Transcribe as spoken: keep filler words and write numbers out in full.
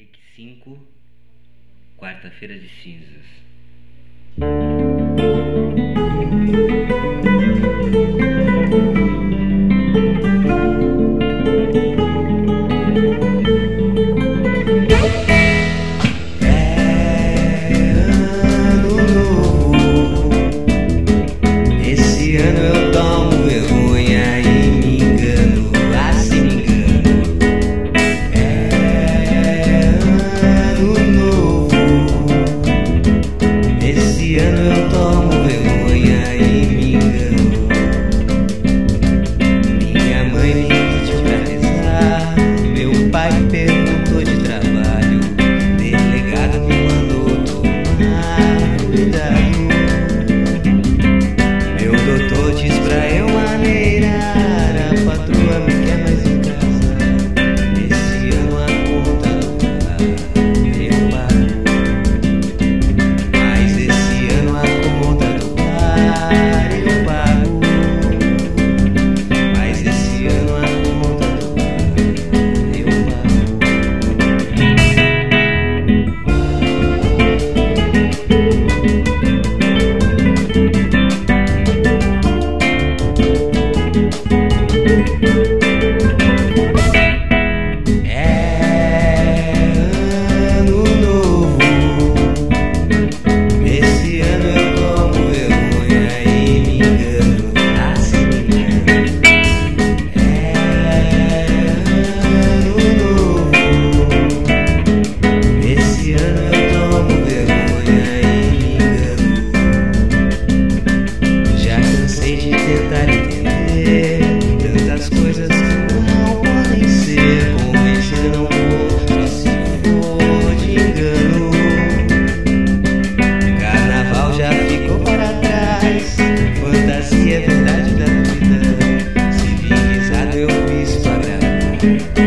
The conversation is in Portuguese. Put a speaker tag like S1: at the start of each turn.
S1: Take cinco, quarta-feira de cinzas.
S2: Eu tomo vergonha e me engano. Minha mãe me pediu pra rezar. Meu pai perguntou de trabalho. Delegado me mandou tomar cuidado. Meu doutor diz pra eu maneirar. A patroa me quer mais em casa. Esse ano a conta não tá. Eu pago. Tentar entender tantas coisas que não podem ser. Convencer não vou, só se for de engano. Carnaval já ficou para trás. Fantasia é verdade da vida. Civilizado eu fiz pra gravar.